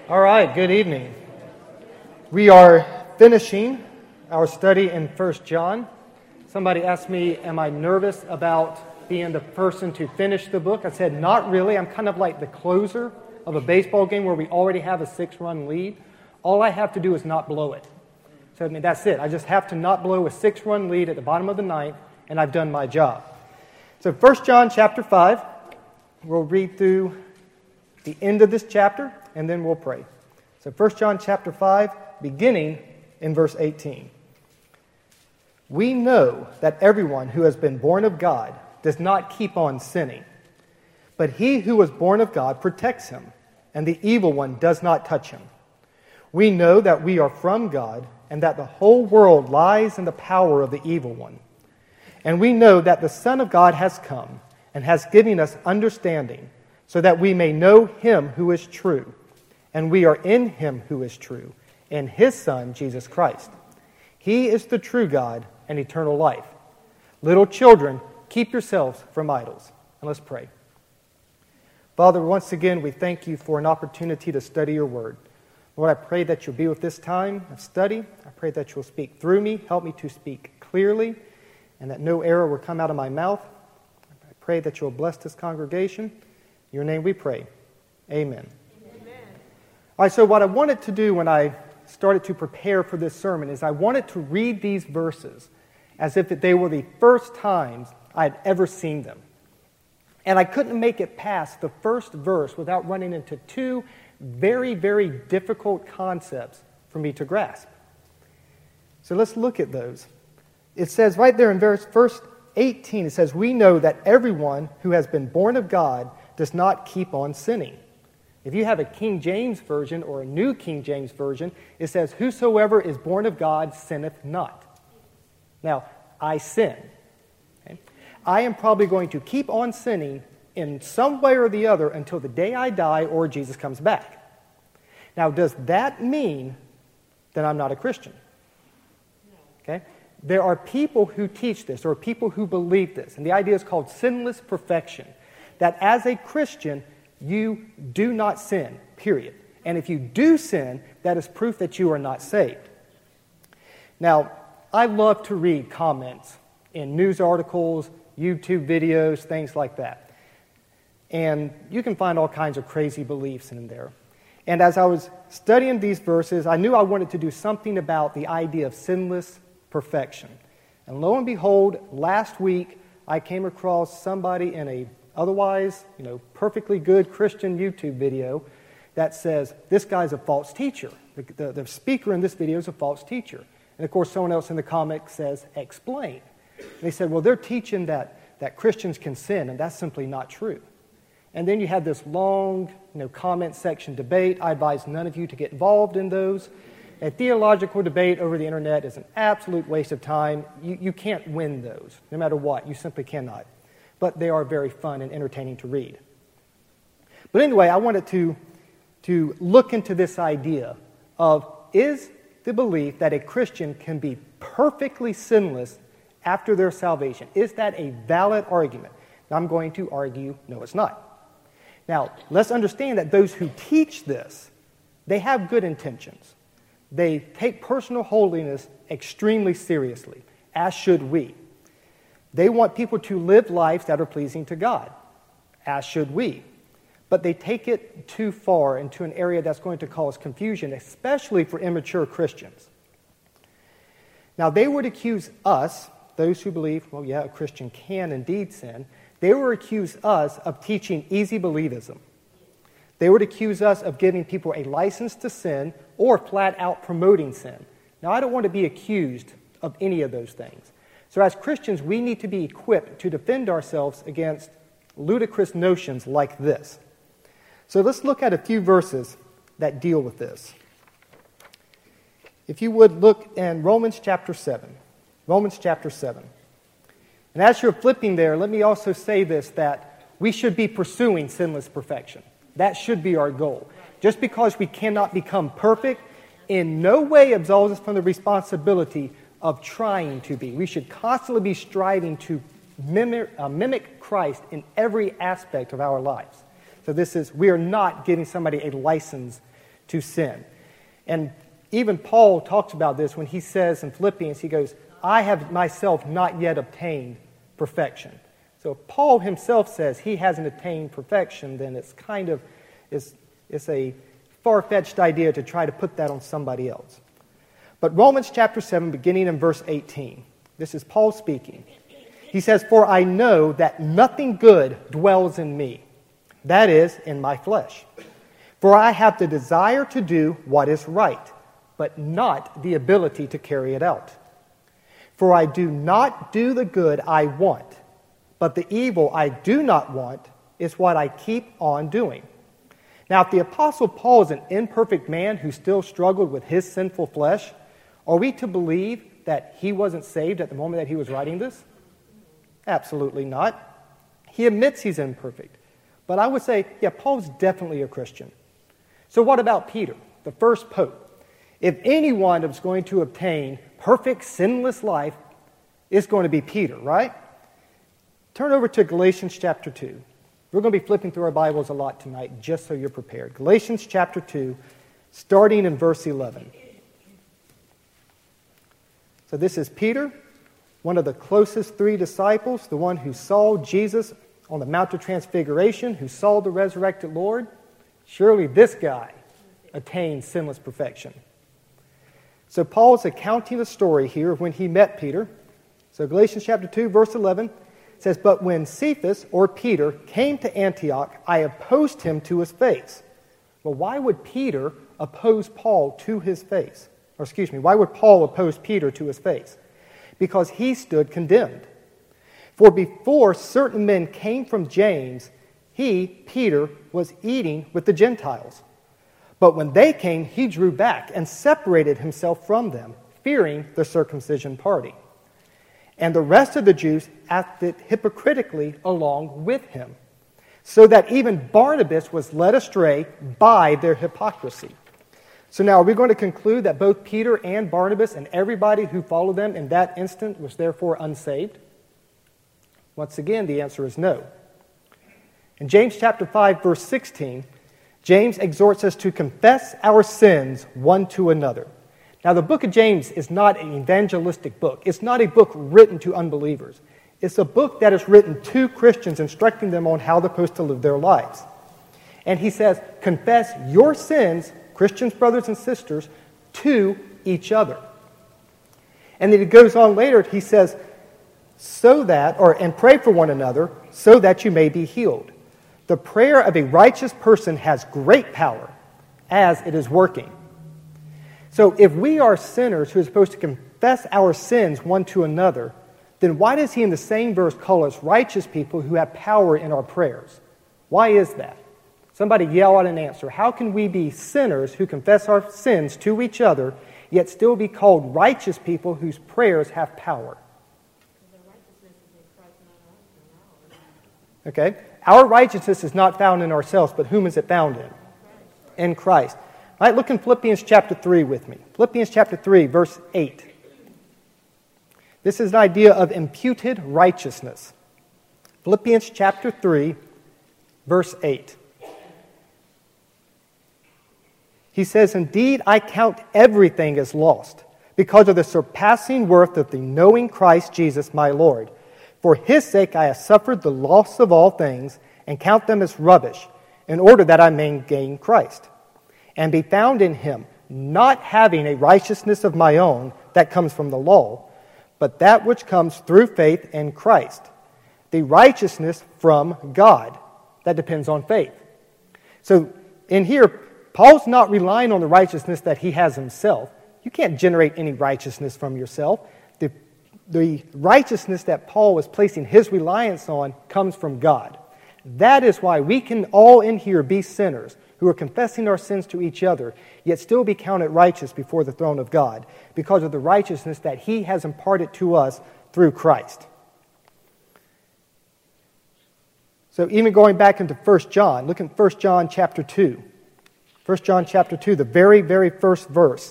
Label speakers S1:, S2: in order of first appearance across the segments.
S1: All right, good evening. We are finishing our study in 1 John. Somebody asked me, am I nervous about being the person to finish the book? I said, not really. I'm kind of like the closer of a baseball game where we already have a 6-run lead. All I have to do is not blow it. So, that's it. I just have to not blow a 6-run lead at the bottom of the ninth, and I've done my job. So 1 John chapter 5, we'll read through the end of this chapter, and then we'll pray. So 1 John chapter 5, beginning in verse 18. We know that everyone who has been born of God does not keep on sinning, but he who was born of God protects him, and the evil one does not touch him. We know that we are from God, and that the whole world lies in the power of the evil one. And we know that the Son of God has come and has given us understanding, so that we may know him who is true. And we are in him who is true, in his Son, Jesus Christ. He is the true God and eternal life. Little children, keep yourselves from idols. And let's pray. Father, once again, we thank you for an opportunity to study your word. Lord, I pray that you'll be with this time of study. I pray that you'll speak through me, help me to speak clearly, and that no error will come out of my mouth. I pray that you'll bless this congregation. In your name we pray. Amen. Amen. All right, so what I wanted to do when I started to prepare for this sermon is I wanted to read these verses as if they were the first times I had ever seen them. And I couldn't make it past the first verse without running into two very, very difficult concepts for me to grasp. So let's look at those. It says right there in verse 18, it says, we know that everyone who has been born of God does not keep on sinning. If you have a King James Version or a New King James Version, it says, whosoever is born of God sinneth not. Now, I sin. Okay? I am probably going to keep on sinning in some way or the other until the day I die or Jesus comes back. Now, does that mean that I'm not a Christian? Okay? There are people who teach this, or people who believe this, and the idea is called sinless perfection, that as a Christian, you do not sin, period. And if you do sin, that is proof that you are not saved. Now, I love to read comments in news articles, YouTube videos, things like that. And you can find all kinds of crazy beliefs in there. And as I was studying these verses, I knew I wanted to do something about the idea of sinless perfection. And lo and behold, last week, I came across somebody in a otherwise, perfectly good Christian YouTube video that says, this guy's a false teacher. The speaker in this video is a false teacher. And of course, someone else in the comment says, explain. And they said, well, they're teaching that Christians can sin, and that's simply not true. And then you have this long, comment section debate. I advise none of you to get involved in those. A theological debate over the internet is an absolute waste of time. You can't win those, no matter what. You simply cannot. But they are very fun and entertaining to read. But anyway, I wanted to look into this idea of, is the belief that a Christian can be perfectly sinless after their salvation, is that a valid argument? Now, I'm going to argue, no, it's not. Now, let's understand that those who teach this, they have good intentions. They take personal holiness extremely seriously, as should we. They want people to live lives that are pleasing to God, as should we. But they take it too far into an area that's going to cause confusion, especially for immature Christians. Now, they would accuse us, those who believe, well, yeah, a Christian can indeed sin, they would accuse us of teaching easy believism. They would accuse us of giving people a license to sin or flat out promoting sin. Now, I don't want to be accused of any of those things. So as Christians, we need to be equipped to defend ourselves against ludicrous notions like this. So let's look at a few verses that deal with this. If you would look in Romans chapter 7. Romans chapter 7. And as you're flipping there, let me also say this, that we should be pursuing sinless perfection. That should be our goal. Just because we cannot become perfect, in no way absolves us from the responsibility of trying to be. We should constantly be striving to mimic Christ in every aspect of our lives. So we are not giving somebody a license to sin. And even Paul talks about this when he says in Philippians, he goes, I have myself not yet obtained perfection. So if Paul himself says he hasn't attained perfection, then it's kind of, it's a far-fetched idea to try to put that on somebody else. But Romans chapter 7, beginning in verse 18, this is Paul speaking. He says, for I know that nothing good dwells in me, that is, in my flesh. For I have the desire to do what is right, but not the ability to carry it out. For I do not do the good I want, but the evil I do not want is what I keep on doing. Now, if the Apostle Paul is an imperfect man who still struggled with his sinful flesh, are we to believe that he wasn't saved at the moment that he was writing this? Absolutely not. He admits he's imperfect. But I would say, yeah, Paul's definitely a Christian. So what about Peter, the first pope? If anyone is going to obtain perfect, sinless life, it's going to be Peter, right? Turn over to Galatians chapter 2. We're going to be flipping through our Bibles a lot tonight, just so you're prepared. Galatians chapter 2, starting in verse 11. So this is Peter, one of the closest three disciples, the one who saw Jesus on the Mount of Transfiguration, who saw the resurrected Lord. Surely this guy attained sinless perfection. So Paul's accounting the story here of when he met Peter. So Galatians chapter 2, verse 11 says, but when Cephas, or Peter, came to Antioch, I opposed him to his face. Well, why would Peter oppose Paul to his face? Or excuse me, why would Paul oppose Peter to his face? Because he stood condemned. For before certain men came from James, he, Peter, was eating with the Gentiles. But when they came, he drew back and separated himself from them, fearing the circumcision party. And the rest of the Jews acted hypocritically along with him, so that even Barnabas was led astray by their hypocrisy. So now, are we going to conclude that both Peter and Barnabas and everybody who followed them in that instant was therefore unsaved? Once again, the answer is no. In James chapter 5, verse 16, James exhorts us to confess our sins one to another. Now, the book of James is not an evangelistic book. It's not a book written to unbelievers. It's a book that is written to Christians, instructing them on how they're supposed to live their lives. And he says, confess your sins, Christians, brothers and sisters, to each other. And then it goes on later, he says, and pray for one another, so that you may be healed. The prayer of a righteous person has great power as it is working. So if we are sinners who are supposed to confess our sins one to another, then why does he in the same verse call us righteous people who have power in our prayers? Why is that? Somebody yell out an answer. How can we be sinners who confess our sins to each other, yet still be called righteous people whose prayers have power? Okay? Our righteousness is not found in ourselves, but whom is it found in? In Christ. All right, look in Philippians chapter 3 with me. Philippians chapter 3, verse 8. This is an idea of imputed righteousness. Philippians chapter 3, verse 8. He says, indeed, I count everything as lost because of the surpassing worth of the knowing Christ Jesus my Lord. For his sake I have suffered the loss of all things and count them as rubbish, in order that I may gain Christ, and be found in him, not having a righteousness of my own that comes from the law, but that which comes through faith in Christ, the righteousness from God. That depends on faith. So in here, Paul's not relying on the righteousness that he has himself. You can't generate any righteousness from yourself. The righteousness that Paul is placing his reliance on comes from God. That is why we can all in here be sinners who are confessing our sins to each other, yet still be counted righteous before the throne of God because of the righteousness that he has imparted to us through Christ. So even going back into 1 John, look at 1 John chapter 2. 1 John chapter 2, the very, very first verse.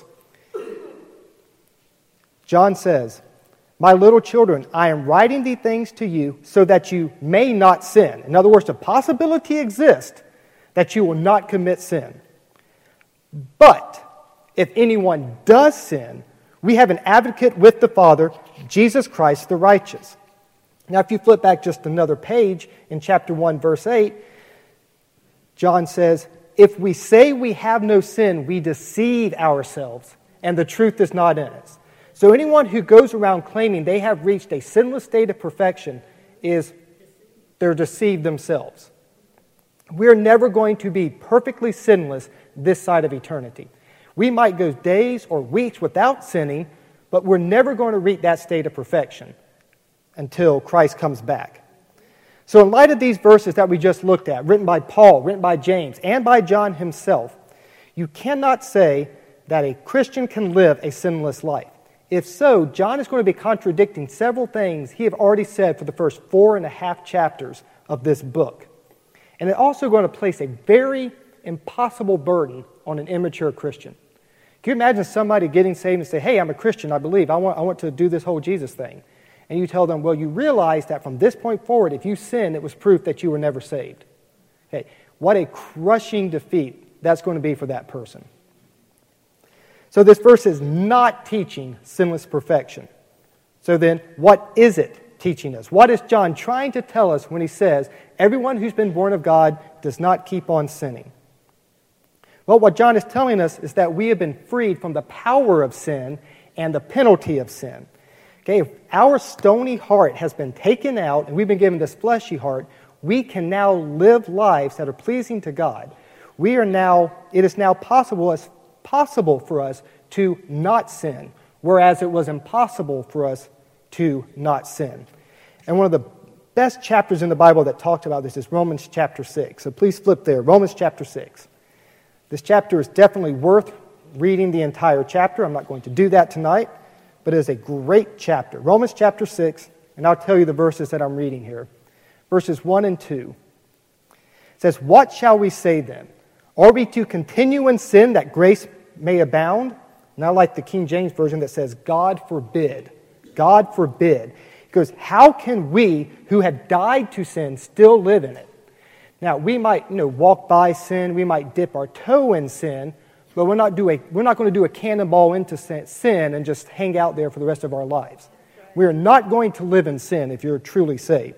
S1: John says, my little children, I am writing these things to you so that you may not sin. In other words, the possibility exists that you will not commit sin. But if anyone does sin, we have an advocate with the Father, Jesus Christ the righteous. Now, if you flip back just another page in chapter 1, verse 8, John says, if we say we have no sin, we deceive ourselves, and the truth is not in us. So anyone who goes around claiming they have reached a sinless state of perfection they're deceived themselves. We're never going to be perfectly sinless this side of eternity. We might go days or weeks without sinning, but we're never going to reach that state of perfection until Christ comes back. So in light of these verses that we just looked at, written by Paul, written by James, and by John himself, you cannot say that a Christian can live a sinless life. If so, John is going to be contradicting several things he have already said for the first 4.5 chapters of this book. And it's also going to place a very impossible burden on an immature Christian. Can you imagine somebody getting saved and say, hey, I'm a Christian, I believe, I want to do this whole Jesus thing. And you tell them, well, you realize that from this point forward, if you sin, it was proof that you were never saved. Okay, what a crushing defeat that's going to be for that person. So this verse is not teaching sinless perfection. So then, what is it teaching us? What is John trying to tell us when he says, everyone who's been born of God does not keep on sinning? Well, what John is telling us is that we have been freed from the power of sin and the penalty of sin. Okay, if our stony heart has been taken out and we've been given this fleshy heart, we can now live lives that are pleasing to God. It is now possible for us to not sin, whereas it was impossible for us to not sin. And one of the best chapters in the Bible that talks about this is Romans chapter 6. So please flip there, Romans chapter 6. This chapter is definitely worth reading the entire chapter. I'm not going to do that tonight, but it is a great chapter. Romans chapter 6, and I'll tell you the verses that I'm reading here. Verses 1 and 2. It says, what shall we say then? Are we to continue in sin that grace may abound? Not like the King James Version that says, God forbid. God forbid. He goes, how can we who have died to sin still live in it? Now, we might walk by sin, we might dip our toe in sin, but we're not going to do a cannonball into sin and just hang out there for the rest of our lives. We are not going to live in sin if you're truly saved.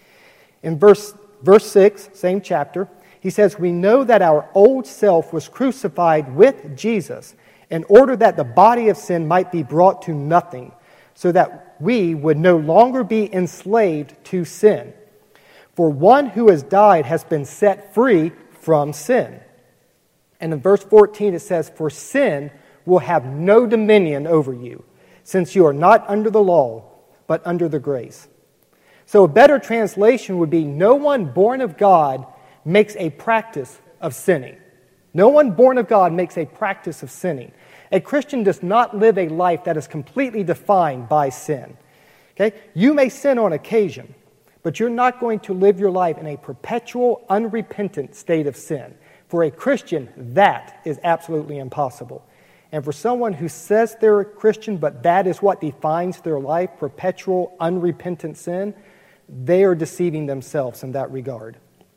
S1: In verse 6, same chapter, he says, we know that our old self was crucified with Jesus in order that the body of sin might be brought to nothing, so that we would no longer be enslaved to sin. For one who has died has been set free from sin. And in verse 14 it says, for sin will have no dominion over you, since you are not under the law, but under the grace. So a better translation would be, no one born of God makes a practice of sinning. No one born of God makes a practice of sinning. A Christian does not live a life that is completely defined by sin. Okay? You may sin on occasion, but you're not going to live your life in a perpetual, unrepentant state of sin. For a Christian, that is absolutely impossible. And for someone who says they're a Christian, but that is what defines their life, perpetual, unrepentant sin, they are deceiving themselves in that regard.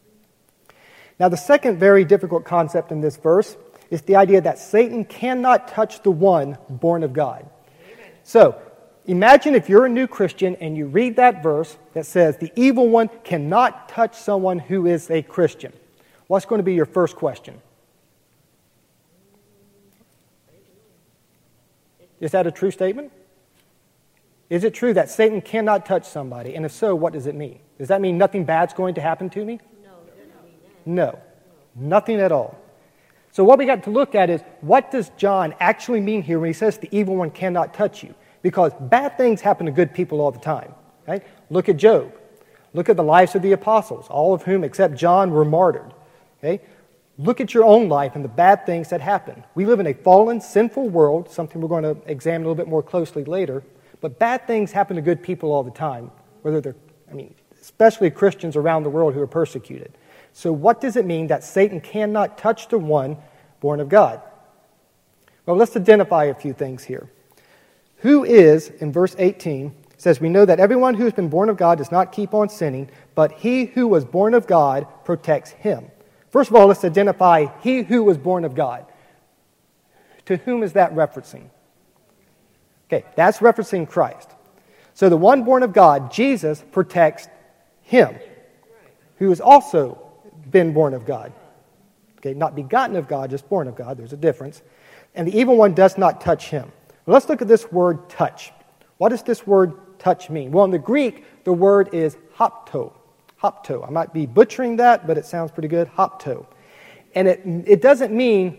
S1: Now, the second very difficult concept in this verse is the idea that Satan cannot touch the one born of God. So, imagine if you're a new Christian and you read that verse that says the evil one cannot touch someone who is a Christian. What's going to be your first question? Is that a true statement? Is it true that Satan cannot touch somebody? And if so, what does it mean? Does that mean nothing bad's going to happen to me? No, nothing at all. So what we got to look at is, what does John actually mean here when he says the evil one cannot touch you? Because bad things happen to good people all the time. Right? Look at Job. Look at the lives of the apostles, all of whom except John were martyred. Okay? Look at your own life and the bad things that happen. We live in a fallen, sinful world, something we're going to examine a little bit more closely later, but bad things happen to good people all the time, especially Christians around the world who are persecuted. So what does it mean that Satan cannot touch the one born of God? Well, let's identify a few things here. Who is, in verse 18, says, we know that everyone who has been born of God does not keep on sinning, but he who was born of God protects him. First of all, let's identify he who was born of God. To whom is that referencing? Okay, that's referencing Christ. So the one born of God, Jesus, protects him, who has also been born of God. Okay, not begotten of God, just born of God. There's a difference. And the evil one does not touch him. Well, let's look at this word touch. What does this word touch mean? Well, in the Greek, the word is hapto. Hapto. I might be butchering that, but it sounds pretty good. Hapto. And it doesn't mean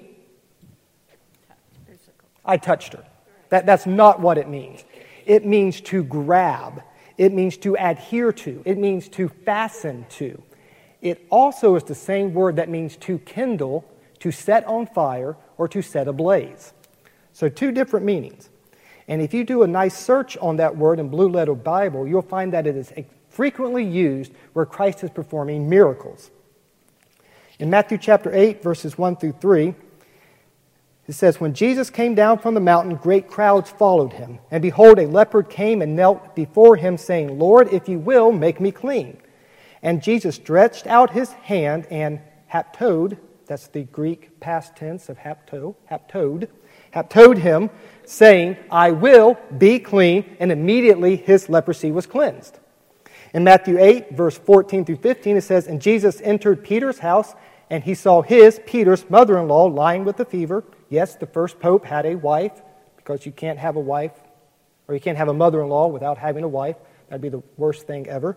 S1: I touched her. That's not what it means. It means to grab. It means to adhere to. It means to fasten to. It also is the same word that means to kindle, to set on fire, or to set ablaze. So two different meanings. And if you do a nice search on that word in Blue Letter Bible, you'll find that it is frequently used where Christ is performing miracles. In Matthew chapter 8, verses 1 through 3, it says, "When Jesus came down from the mountain, great crowds followed him. And behold, a leopard came and knelt before him, saying, 'Lord, if you will, make me clean.' And Jesus stretched out his hand and haptoed," that's the Greek past tense of haptoed him, saying, 'I will, be clean,' and immediately his leprosy was cleansed." In Matthew 8, verse 14 through 15, it says, "And Jesus entered Peter's house, and he saw Peter's mother-in-law, lying with a fever." Yes, the first pope had a wife, because you can't have a wife, or you can't have a mother-in-law without having a wife. That'd be the worst thing ever.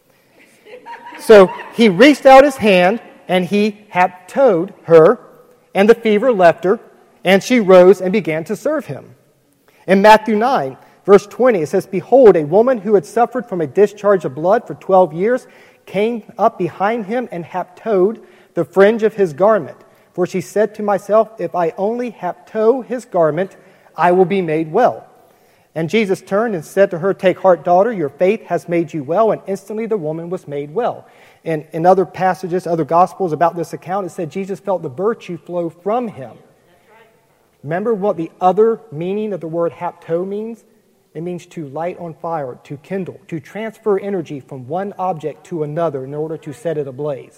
S1: So he reached out his hand, and he haptoed her, and the fever left her, and she rose and began to serve him. In Matthew 9, verse 20, it says, "Behold, a woman who had suffered from a discharge of blood for 12 years came up behind him and haptoed the fringe of his garment. For she said to myself, 'If I only hapto his garment, I will be made well.' And Jesus turned and said to her, 'Take heart, daughter, your faith has made you well.' And instantly the woman was made well." And in other passages, other gospels about this account, it said Jesus felt the virtue flow from him. Remember what the other meaning of the word hapto means? It means to light on fire, to kindle, to transfer energy from one object to another in order to set it ablaze.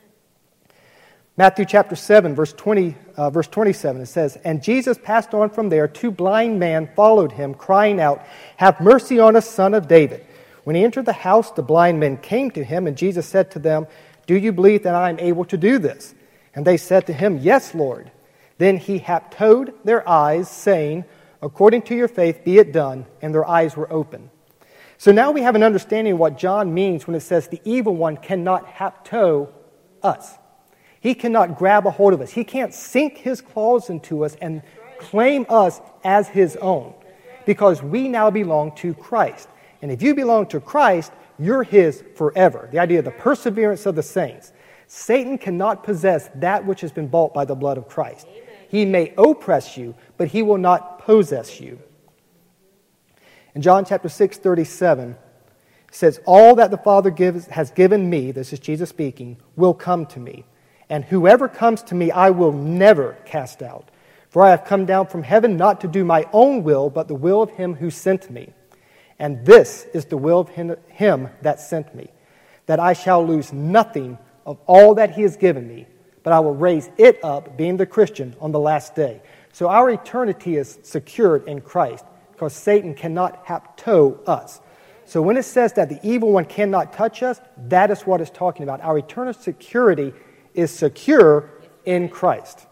S1: Matthew chapter 7, verse 27, it says, "And Jesus passed on from there. 2 blind men followed him, crying out, 'Have mercy on us, Son of David.' When he entered the house, the blind men came to him, and Jesus said to them, 'Do you believe that I am able to do this?' And they said to him, 'Yes, Lord.' Then he haptoed their eyes, saying, 'According to your faith be it done,' and their eyes were open." So now we have an understanding of what John means when it says the evil one cannot hapto us. He cannot grab a hold of us. He can't sink his claws into us and claim us as his own, because we now belong to Christ. And if you belong to Christ, you're his forever. The idea of the perseverance of the saints. Satan cannot possess that which has been bought by the blood of Christ. He may oppress you, but he will not possess you. In John chapter 6:37, it says, "All that the Father has given me," this is Jesus speaking, "will come to me. And whoever comes to me, I will never cast out. For I have come down from heaven not to do my own will, but the will of him who sent me. And this is the will of him that sent me, that I shall lose nothing of all that he has given me, but I will raise it up," being the Christian, "on the last day." So our eternity is secured in Christ, because Satan cannot hapto us. So when it says that the evil one cannot touch us, that is what it's talking about. Our eternal security is secure in Christ.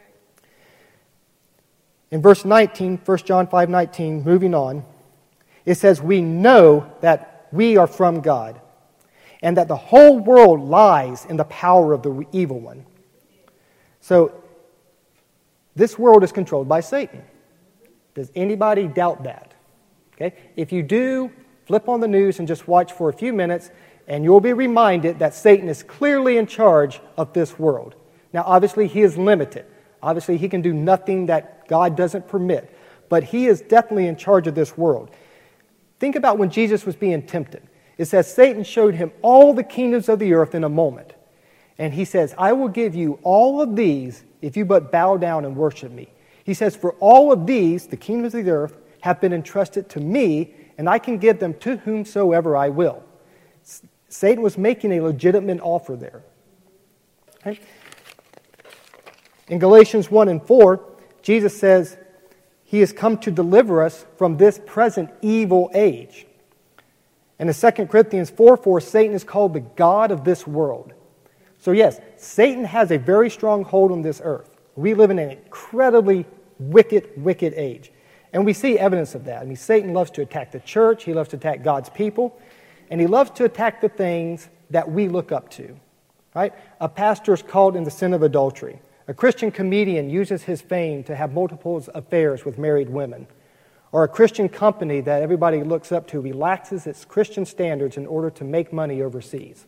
S1: In verse 19, 1 John 5:19, moving on, it says, "We know that we are from God, and that the whole world lies in the power of the evil one." So, this world is controlled by Satan. Does anybody doubt that? Okay? If you do, flip on the news and just watch for a few minutes, and you'll be reminded that Satan is clearly in charge of this world. Now, obviously, he is limited. Obviously, he can do nothing that God doesn't permit. But he is definitely in charge of this world. Think about when Jesus was being tempted. It says Satan showed him all the kingdoms of the earth in a moment. And he says, "I will give you all of these if you but bow down and worship me." He says, "For all of these, the kingdoms of the earth, have been entrusted to me, and I can give them to whomsoever I will." Satan was making a legitimate offer there. Okay? In Galatians 1 and 4, Jesus says he has come to deliver us from this present evil age. And in 2 Corinthians 4:4, Satan is called the god of this world. So yes, Satan has a very strong hold on this earth. We live in an incredibly wicked age. And we see evidence of that. I mean, Satan loves to attack the church. He loves to attack God's people. And he loves to attack the things that we look up to. Right? A pastor is caught in the sin of adultery. A Christian comedian uses his fame to have multiple affairs with married women. Or a Christian company that everybody looks up to relaxes its Christian standards in order to make money overseas.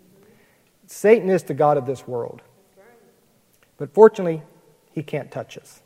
S1: Satan is the god of this world. But fortunately, he can't touch us.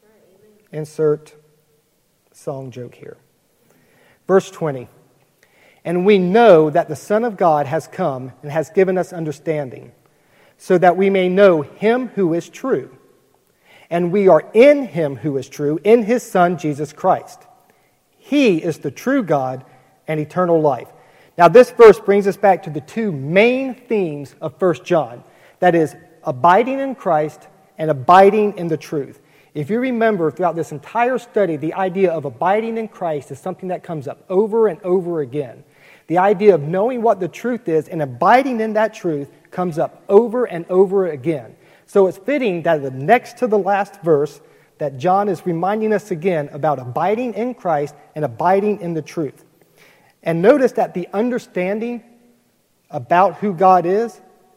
S1: Insert song joke here. Verse 20. And we know that the Son of God has come and has given us understanding, so that we may know him who is true. And we are in him who is true, in his Son, Jesus Christ. He is the true God and eternal life. Now, this verse brings us back to the two main themes of 1 John. That is, abiding in Christ and abiding in the truth. If you remember throughout this entire study, the idea of abiding in Christ is something that comes up over and over again. The idea of knowing what the truth is and abiding in that truth comes up over and over again. So it's fitting that the next to the last verse that John is reminding us again about abiding in Christ and abiding in the truth. And notice that the understanding about who God is,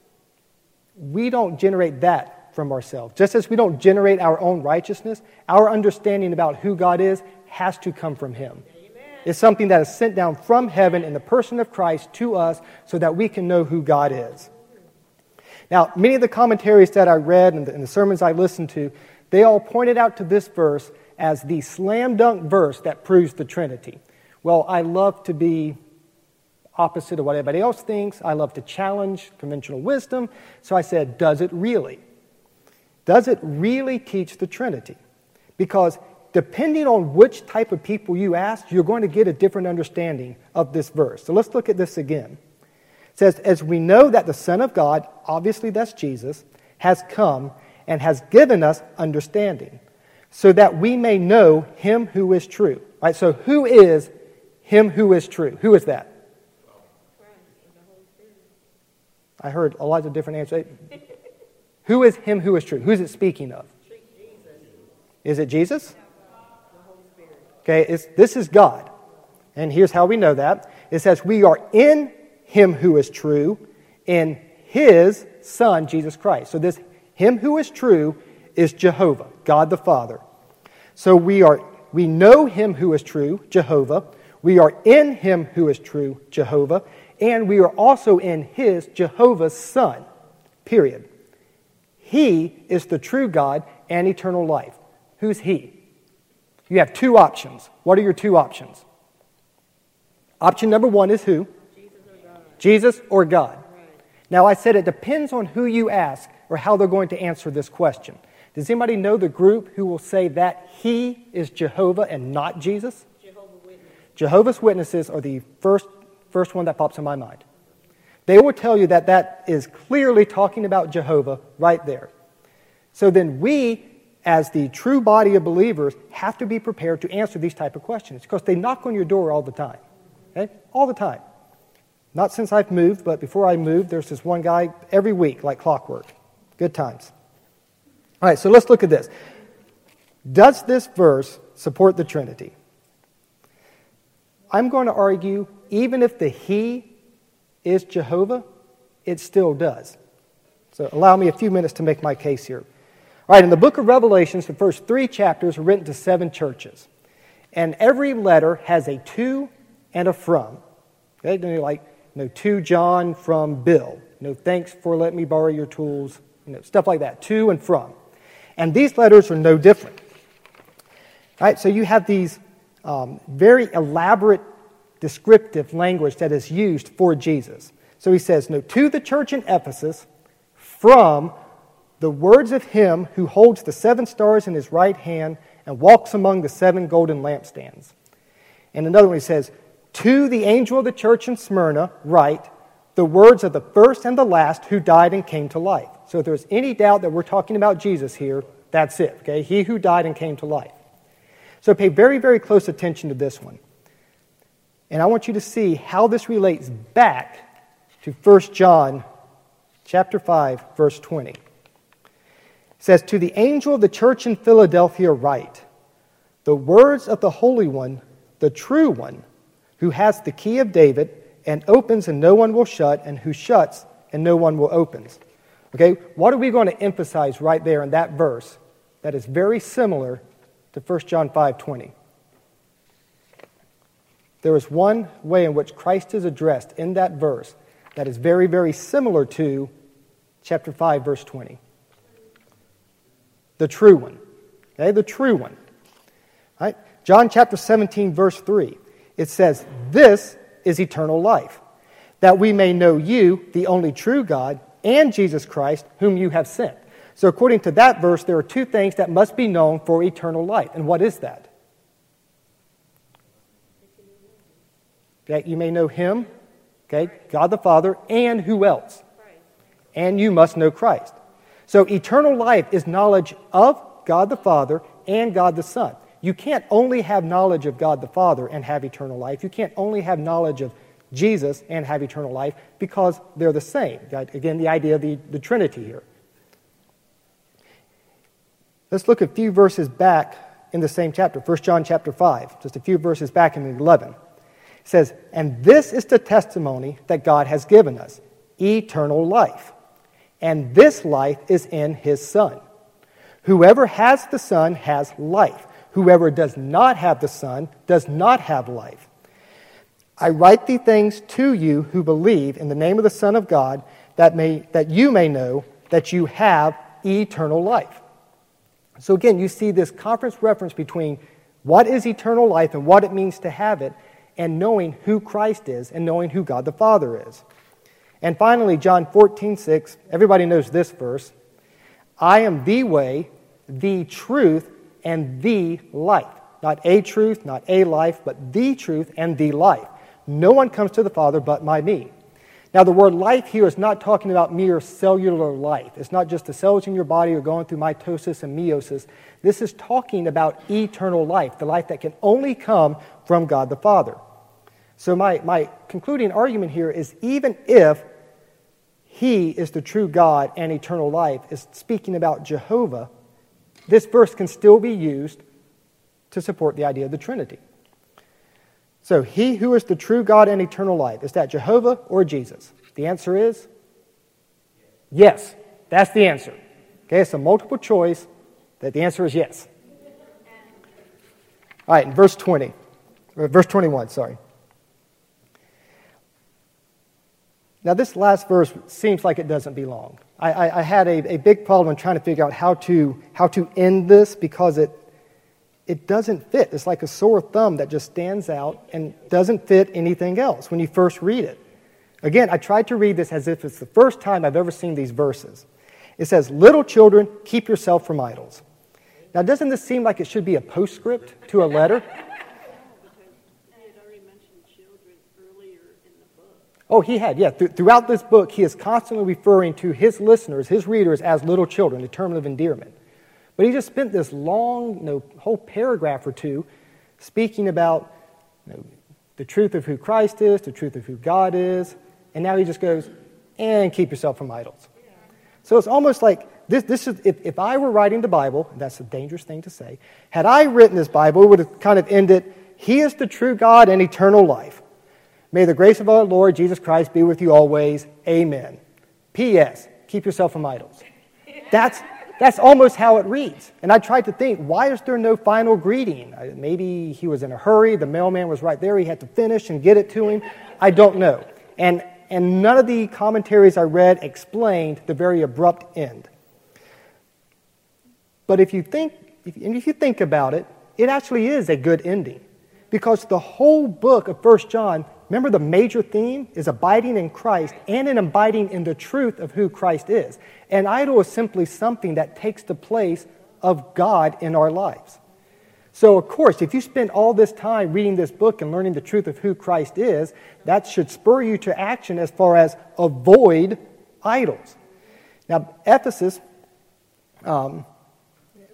S1: we don't generate that from ourselves. Just as we don't generate our own righteousness, our understanding about who God is has to come from him. It's something that is sent down from heaven in the person of Christ to us so that we can know who God is. Now, many of the commentaries that I read and the sermons I listened to, they all pointed out to this verse as the slam dunk verse that proves the Trinity. Well, I love to be opposite of what everybody else thinks. I love to challenge conventional wisdom. So I said, does it really? Does it really teach the Trinity? Because depending on which type of people you ask, you're going to get a different understanding of this verse. So let's look at this again. It says, as we know that the Son of God, obviously that's Jesus, has come and has given us understanding, so that we may know him who is true. All right, so who is him who is true? Who is that? I heard a lot of different answers. Who is him who is true? Who is it speaking of? Is it Jesus? Okay, this is God. And here's how we know that. It says, we are in him who is true, in his Son, Jesus Christ. So this him who is true is Jehovah, God the Father. So we know him who is true, Jehovah. We are in him who is true, Jehovah. And we are also in his, Jehovah's Son, period. He is the true God and eternal life. Who's he? You have two options. What are your two options? Option number one is who? Jesus or God. Right. Now, I said it depends on who you ask or how they're going to answer this question. Does anybody know the group who will say that he is Jehovah and not Jesus? Jehovah's Witnesses are the first one that pops in my mind. They will tell you that that is clearly talking about Jehovah right there. So then we, as the true body of believers, have to be prepared to answer these type of questions because they knock on your door all the time. Okay? All the time. Not since I've moved, but before I moved, there's this one guy every week, like clockwork. Good times. All right, so let's look at this. Does this verse support the Trinity? I'm going to argue, even if the he is Jehovah, it still does. So allow me a few minutes to make my case here. All right, in the book of Revelations, the first 3 chapters are written to 7 churches. And every letter has a to and a from. Okay, like, to John from Bill. Thanks for letting me borrow your tools. Stuff like that, to and from. And these letters are no different. All right, so you have these very elaborate descriptive language that is used for Jesus. So he says, to the church in Ephesus, from the words of him who holds the 7 stars in his right hand and walks among the 7 golden lampstands. And another one he says, to the angel of the church in Smyrna, write the words of the first and the last who died and came to life. So if there's any doubt that we're talking about Jesus here, That's it, okay? He who died and came to life. So pay very, very close attention to this one. And I want you to see how this relates back to 1 John chapter 5, verse 20. It says, "To the angel of the church in Philadelphia write, the words of the Holy One, the true one, who has the key of David, and opens and no one will shut, and who shuts and no one will open." Okay, what are we going to emphasize right there in that verse that is very similar to 1 John 5:20? There is one way in which Christ is addressed in that verse that is very, very similar to chapter 5, verse 20. The true one. Okay, the true one. All right? John chapter 17, verse 3. It says, "This is eternal life, that we may know you, the only true God, and Jesus Christ, whom you have sent." So according to that verse, there are two things that must be known for eternal life. And what is that? That you may know him, okay, God the Father, and who else? And you must know Christ. So eternal life is knowledge of God the Father and God the Son. You can't only have knowledge of God the Father and have eternal life. You can't only have knowledge of Jesus and have eternal life because they're the same. Again, the idea of the Trinity here. Let's look a few verses back in the same chapter, 1 John chapter 5, just a few verses back in 11. It says, "And this is the testimony that God has given us, eternal life. And this life is in his Son. Whoever has the Son has life. Whoever does not have the Son does not have life. I write these things to you who believe in the name of the Son of God, that you may know that you have eternal life." So again, you see this conference reference between what is eternal life and what it means to have it, and knowing who Christ is and knowing who God the Father is. And finally, John 14:6, everybody knows this verse. "I am the way, the truth, and the life." Not a truth, not a life, but the truth and the life. "No one comes to the Father but by me." Now, the word life here is not talking about mere cellular life. It's not just the cells in your body are going through mitosis and meiosis. This is talking about eternal life, the life that can only come from God the Father. So my concluding argument here is even if he is the true God and eternal life is speaking about Jehovah, this verse can still be used to support the idea of the Trinity. So he who is the true God and eternal life, is that Jehovah or Jesus? The answer is yes. That's the answer. Okay, it's a multiple choice that the answer is yes. All right, in verse 21, sorry. Now, this last verse seems like it doesn't belong. I had a big problem in trying to figure out how to end this because it doesn't fit. It's like a sore thumb that just stands out and doesn't fit anything else when you first read it. Again, I tried to read this as if it's the first time I've ever seen these verses. It says, "Little children, keep yourself from idols." Now, doesn't this seem like it should be a postscript to a letter? Oh, he had, yeah. Throughout this book, he is constantly referring to his listeners, his readers, as little children, a term of endearment. But he just spent this long, whole paragraph or two speaking about the truth of who Christ is, the truth of who God is, and now he just goes, "And keep yourself from idols." So it's almost like this is if I were writing the Bible, and that's a dangerous thing to say, had I written this Bible, it would have kind of ended, "He is the true God and eternal life. May the grace of our Lord Jesus Christ be with you always. Amen. P.S. Keep yourself from idols." That's almost how it reads. And I tried to think, why is there no final greeting? Maybe he was in a hurry. The mailman was right there. He had to finish and get it to him. I don't know. And none of the commentaries I read explained the very abrupt end. But if you think about it, it actually is a good ending. Because the whole book of 1 John, remember the major theme is abiding in Christ and in abiding in the truth of who Christ is. An idol is simply something that takes the place of God in our lives. So, of course, if you spend all this time reading this book and learning the truth of who Christ is, that should spur you to action as far as avoid idols. Now, Ephesus,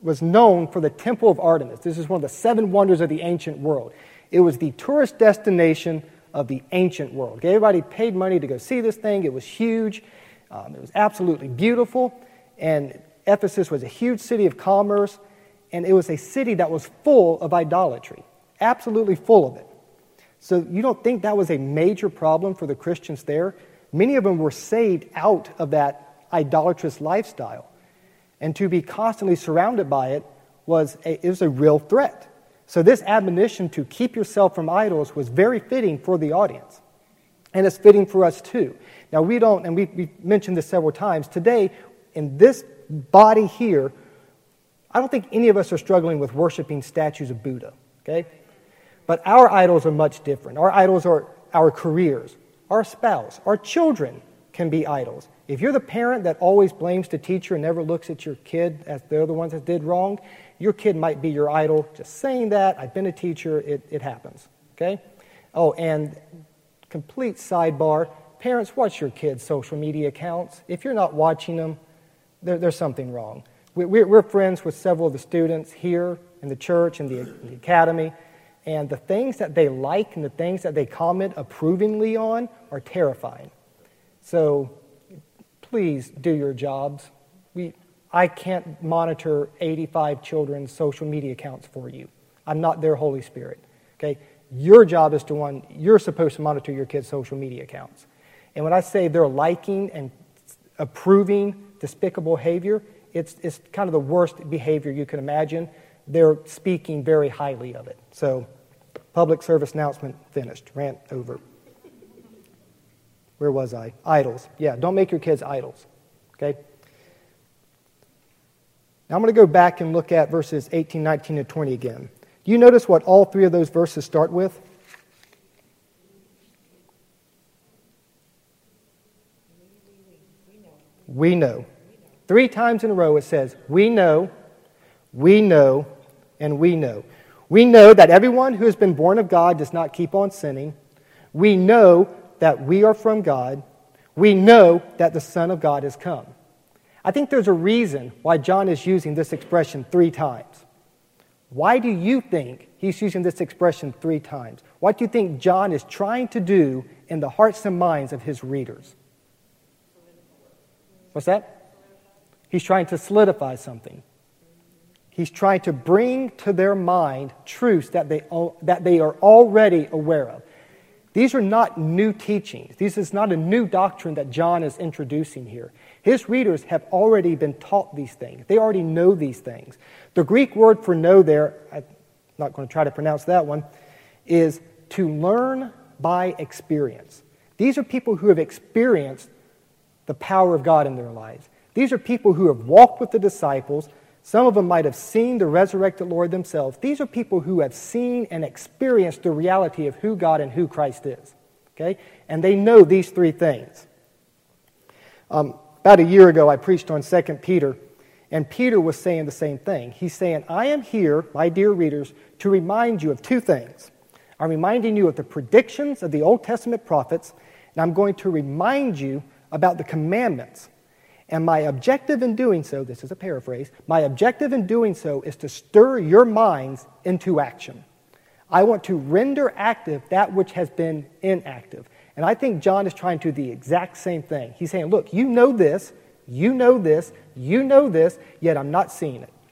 S1: was known for the Temple of Artemis. This is one of the 7 wonders of the ancient world. It was the tourist destination of the ancient world. Okay, everybody paid money to go see this thing. It was huge. It was absolutely beautiful. And Ephesus was a huge city of commerce. And it was a city that was full of idolatry. Absolutely full of it. So you don't think that was a major problem for the Christians there? Many of them were saved out of that idolatrous lifestyle. And to be constantly surrounded by it was a real threat. So this admonition to keep yourself from idols was very fitting for the audience. And it's fitting for us too. Now we don't, and we've mentioned this several times, today in this body here, I don't think any of us are struggling with worshiping statues of Buddha, okay? But our idols are much different. Our idols are our careers, our spouse, our children can be idols. If you're the parent that always blames the teacher and never looks at your kid as they're the ones that did wrong, your kid might be your idol. Just saying that, I've been a teacher, it happens, okay? Oh, and complete sidebar, parents, watch your kids' social media accounts. If you're not watching them, there's something wrong. We're friends with several of the students here in the church and the academy, and the things that they like and the things that they comment approvingly on are terrifying. So please do your jobs. I can't monitor 85 children's social media accounts for you. I'm not their Holy Spirit. Okay? Your job is you're supposed to monitor your kids' social media accounts. And when I say they're liking and approving despicable behavior, it's kind of the worst behavior you can imagine. They're speaking very highly of it. So, public service announcement finished. Rant over. Where was I? Idols. Yeah, don't make your kids idols. Okay? Now I'm going to go back and look at verses 18, 19, and 20 again. Do you notice what all 3 of those verses start with? We know. 3 times in a row it says, we know, and we know. We know that everyone who has been born of God does not keep on sinning. We know that we are from God. We know that the Son of God has come. I think there's a reason why John is using this expression 3 times. Why do you think he's using this expression 3 times? What do you think John is trying to do in the hearts and minds of his readers? What's that? He's trying to solidify something. He's trying to bring to their mind truths that they are already aware of. These are not new teachings. This is not a new doctrine that John is introducing here. His readers have already been taught these things. They already know these things. The Greek word for know there, I'm not going to try to pronounce that one, is to learn by experience. These are people who have experienced the power of God in their lives. These are people who have walked with the disciples. Some of them might have seen the resurrected Lord themselves. These are people who have seen and experienced the reality of who God and who Christ is. Okay? And they know these 3 things. About a year ago, I preached on 2 Peter, and Peter was saying the same thing. He's saying, I am here, my dear readers, to remind you of 2 things. I'm reminding you of the predictions of the Old Testament prophets, and I'm going to remind you about the commandments. And my objective in doing so, this is a paraphrase, my objective in doing so is to stir your minds into action. I want to render active that which has been inactive. And I think John is trying to do the exact same thing. He's saying, look, you know this, you know this, you know this, yet I'm not seeing it.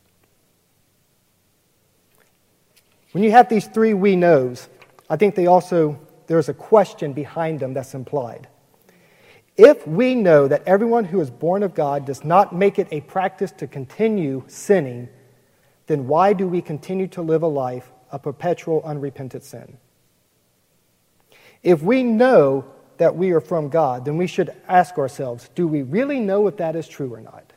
S1: When you have these 3 we knows, I think there's a question behind them that's implied. If we know that everyone who is born of God does not make it a practice to continue sinning, then why do we continue to live a life of perpetual unrepentant sin? If we know that we are from God, then we should ask ourselves, do we really know if that is true or not?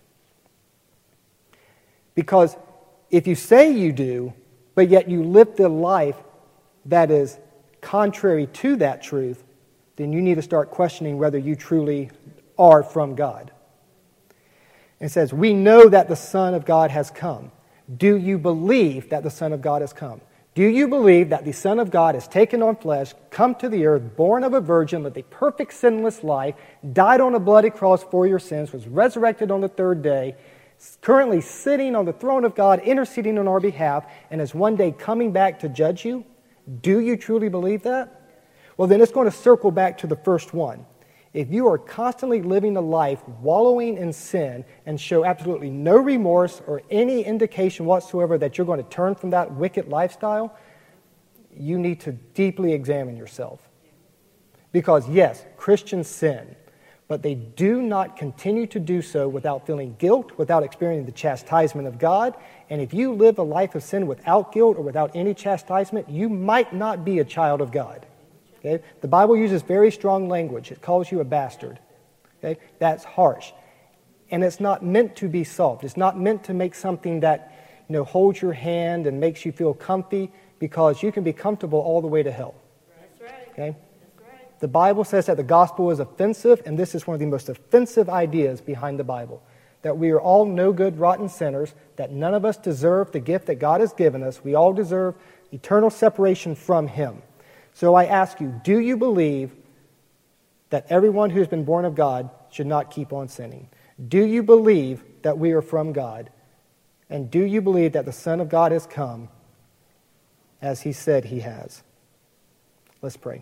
S1: Because if you say you do, but yet you live the life that is contrary to that truth, then you need to start questioning whether you truly are from God. It says, we know that the Son of God has come. Do you believe that the Son of God has come? Do you believe that the Son of God has taken on flesh, come to the earth, born of a virgin, lived a perfect sinless life, died on a bloody cross for your sins, was resurrected on the 3rd day, currently sitting on the throne of God, interceding on our behalf, and is one day coming back to judge you? Do you truly believe that? Well, then it's going to circle back to the first one. If you are constantly living a life wallowing in sin and show absolutely no remorse or any indication whatsoever that you're going to turn from that wicked lifestyle, you need to deeply examine yourself. Because yes, Christians sin, but they do not continue to do so without feeling guilt, without experiencing the chastisement of God. And if you live a life of sin without guilt or without any chastisement, you might not be a child of God. Okay? The Bible uses very strong language. It calls you a bastard. Okay? That's harsh. And it's not meant to be soft. It's not meant to make something that, holds your hand and makes you feel comfy, because you can be comfortable all the way to hell.
S2: That's right.
S1: Okay?
S2: That's right.
S1: The Bible says that the gospel is offensive, and this is one of the most offensive ideas behind the Bible. That we are all no good, rotten sinners, that none of us deserve the gift that God has given us. We all deserve eternal separation from Him. So I ask you, do you believe that everyone who has been born of God should not keep on sinning? Do you believe that we are from God? And do you believe that the Son of God has come as He said He has? Let's pray.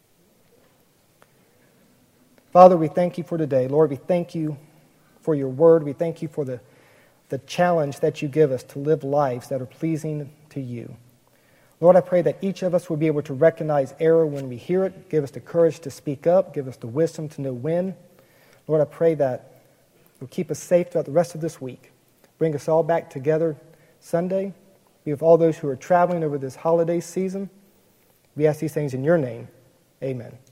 S1: Father, we thank You for today. Lord, we thank You for Your word. We thank You for the challenge that You give us to live lives that are pleasing to You. Lord, I pray that each of us will be able to recognize error when we hear it. Give us the courage to speak up. Give us the wisdom to know when. Lord, I pray that You'll keep us safe throughout the rest of this week. Bring us all back together Sunday. Be with all those who are traveling over this holiday season. We ask these things in Your name. Amen.